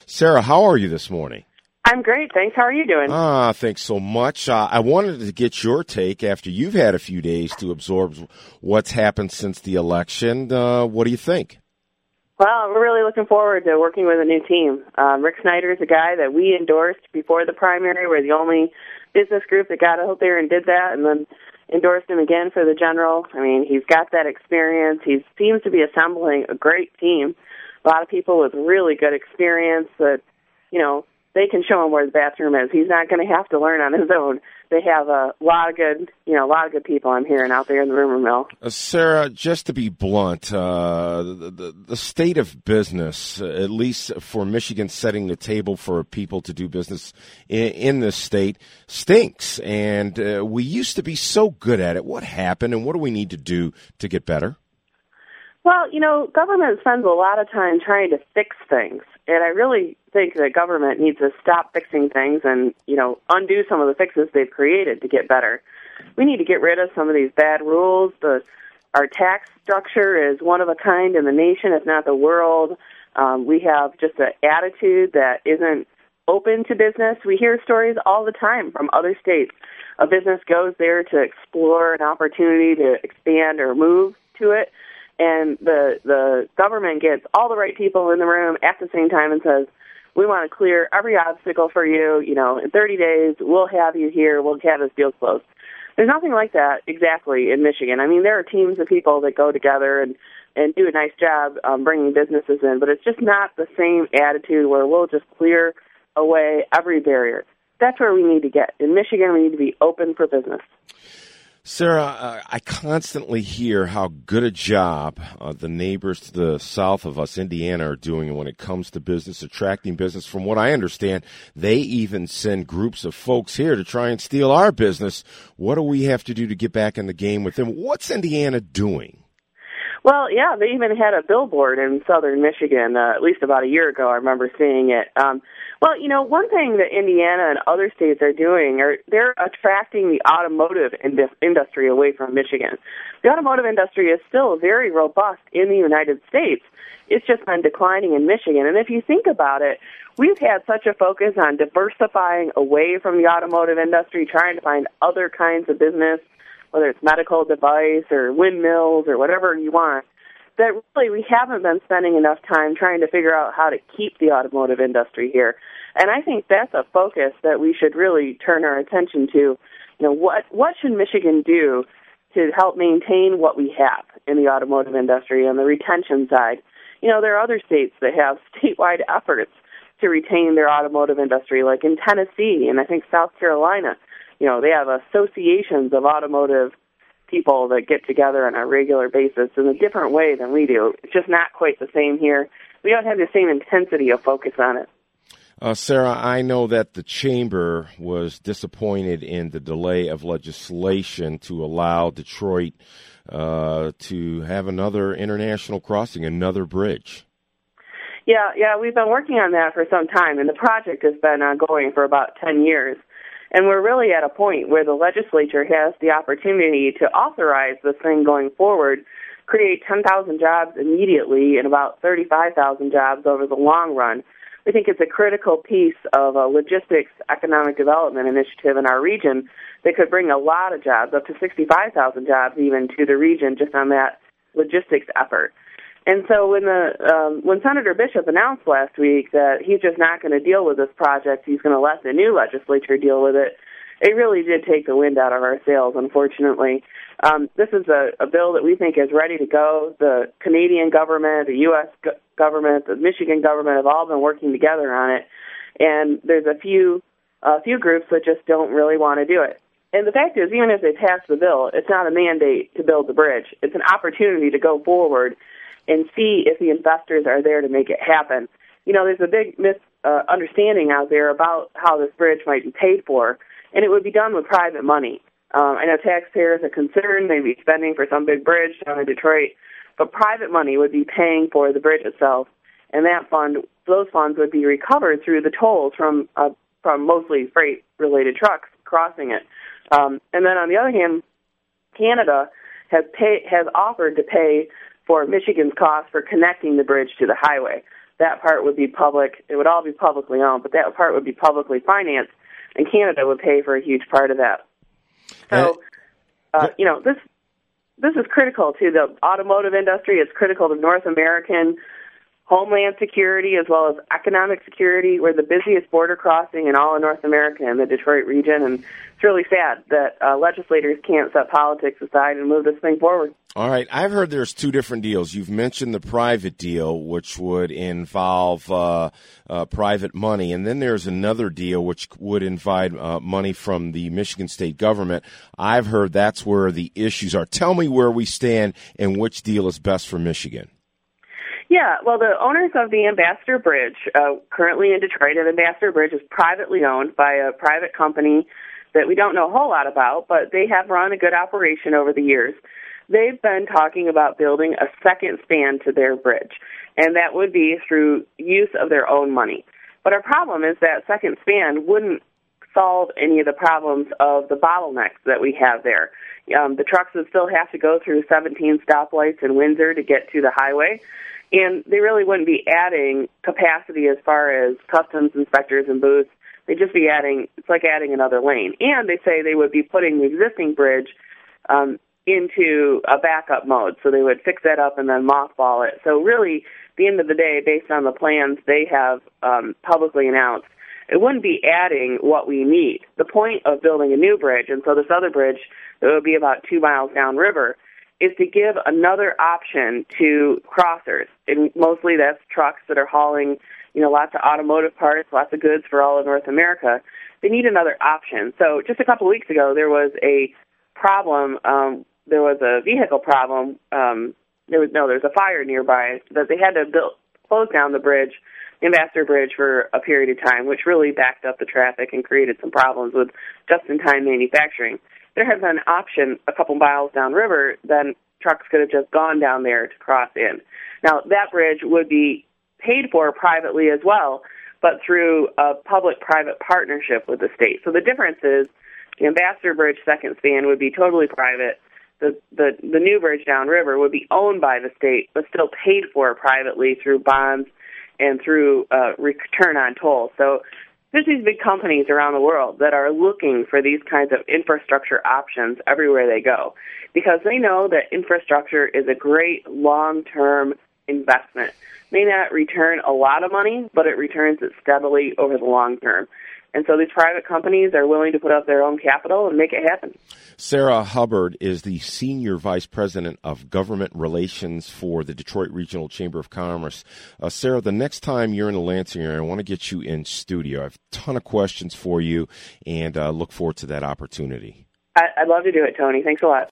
Sarah, how are you this morning? I'm great, thanks. How are you doing? Thanks so much. I wanted to get your take after you've had a few days to absorb what's happened since the election. What do you think? Well, we're really looking forward to working with a new team. Rick Snyder is a guy that we endorsed before the primary. We're the only business group that got out there and did that, and then endorsed him again for the general. I mean, he's got that experience. He seems to be assembling a great team. A lot of people with really good experience that, they can show him where the bathroom is. He's not going to have to learn on his own. They have a lot of good people I'm hearing out there in the rumor mill. Sarah, just to be blunt, the state of business, at least for Michigan setting the table for people to do business in this state, stinks. And we used to be so good at it. What happened, and what do we need to do to get better? Well, government spends a lot of time trying to fix things. And I really think that government needs to stop fixing things and, undo some of the fixes they've created to get better. We need to get rid of some of these bad rules. Our tax structure is one of a kind in the nation, if not the world. We have just an attitude that isn't open to business. We hear stories all the time from other states. A business goes there to explore an opportunity to expand or move to it, and the government gets all the right people in the room at the same time and says, we want to clear every obstacle for you. In 30 days, we'll have you here. We'll have this deal closed. There's nothing like that exactly in Michigan. I mean, there are teams of people that go together and do a nice job bringing businesses in, but it's just not the same attitude where we'll just clear away every barrier. That's where we need to get. In Michigan, we need to be open for business. Sarah, I constantly hear how good a job the neighbors to the south of us, Indiana, are doing when it comes to business, attracting business. From what I understand, they even send groups of folks here to try and steal our business. What do we have to do to get back in the game with them? What's Indiana doing? Well, yeah, they even had a billboard in southern Michigan at least about a year ago. I remember seeing it. One thing that Indiana and other states are doing they're attracting the automotive industry away from Michigan. The automotive industry is still very robust in the United States. It's just been declining in Michigan. And if you think about it, we've had such a focus on diversifying away from the automotive industry, trying to find other kinds of business, whether it's medical device or windmills or whatever you want, that really we haven't been spending enough time trying to figure out how to keep the automotive industry here. And I think that's a focus that we should really turn our attention to. What should Michigan do to help maintain what we have in the automotive industry on the retention side? There are other states that have statewide efforts to retain their automotive industry, like in Tennessee and I think South Carolina. They have associations of automotive people that get together on a regular basis in a different way than we do. It's just not quite the same here. We don't have the same intensity of focus on it. Sarah, I know that the Chamber was disappointed in the delay of legislation to allow Detroit to have another international crossing, another bridge. Yeah, we've been working on that for some time, and the project has been ongoing for about 10 years. And we're really at a point where the legislature has the opportunity to authorize this thing going forward, create 10,000 jobs immediately and about 35,000 jobs over the long run. We think it's a critical piece of a logistics economic development initiative in our region that could bring a lot of jobs, up to 65,000 jobs even, to the region just on that logistics effort. And so when Senator Bishop announced last week that he's just not going to deal with this project, he's going to let the new legislature deal with it, it really did take the wind out of our sails, unfortunately. This is a bill that we think is ready to go. The Canadian government, the U.S. government, the Michigan government have all been working together on it. And there's a few groups that just don't really want to do it. And the fact is, even if they pass the bill, it's not a mandate to build the bridge. It's an opportunity to go forward and see if the investors are there to make it happen. There's a big misunderstanding out there about how this bridge might be paid for, and it would be done with private money. I know taxpayers are concerned they'd be spending for some big bridge down in Detroit, but private money would be paying for the bridge itself, and those funds would be recovered through the tolls from mostly freight-related trucks crossing it. And then on the other hand, Canada has offered to pay for Michigan's cost for connecting the bridge to the highway. that part would be public. It would all be publicly owned, but that part would be publicly financed, and Canada would pay for a huge part of that. So, this is critical to the automotive industry. It's critical to North American homeland security as well as economic security. We're the busiest border crossing in all of North America in the Detroit region, and it's really sad that legislators can't set politics aside and move this thing forward. All right. I've heard there's two different deals. You've mentioned the private deal, which would involve private money, and then there's another deal which would invite money from the Michigan state government. I've heard that's where the issues are. Tell me where we stand and which deal is best for Michigan. Yeah, well, the owners of the Ambassador Bridge, currently in Detroit, and Ambassador Bridge is privately owned by a private company that we don't know a whole lot about, but they have run a good operation over the years. They've been talking about building a second span to their bridge, and that would be through use of their own money. But our problem is that second span wouldn't solve any of the problems of the bottlenecks that we have there. The trucks would still have to go through 17 stoplights in Windsor to get to the highway, and they really wouldn't be adding capacity as far as customs inspectors and booths. They'd just be it's like adding another lane. And they say they would be putting the existing bridge into a backup mode. So they would fix that up and then mothball it. So really, at the end of the day, based on the plans they have publicly announced, it wouldn't be adding what we need. The point of building a new bridge, and so this other bridge that would be about 2 miles downriver, is to give another option to crossers. And mostly that's trucks that are hauling, lots of automotive parts, lots of goods for all of North America. They need another option. So just a couple of weeks ago, there was a problem. There was a vehicle problem. There's a fire nearby that they had to close down the bridge, the Ambassador Bridge, for a period of time, which really backed up the traffic and created some problems with just-in-time manufacturing. There had been an option a couple miles downriver, then trucks could have just gone down there to cross in. Now, that bridge would be paid for privately as well, but through a public-private partnership with the state. So the difference is the Ambassador Bridge second span would be totally private. The new bridge downriver would be owned by the state, but still paid for privately through bonds and through return on toll. So there's these big companies around the world that are looking for these kinds of infrastructure options everywhere they go because they know that infrastructure is a great long-term investment. It may not return a lot of money, but it returns it steadily over the long term. And so these private companies are willing to put up their own capital and make it happen. Sarah Hubbard is the Senior Vice President of Government Relations for the Detroit Regional Chamber of Commerce. Sarah, the next time you're in the Lansing area, I want to get you in studio. I have a ton of questions for you and look forward to that opportunity. I'd love to do it, Tony. Thanks a lot.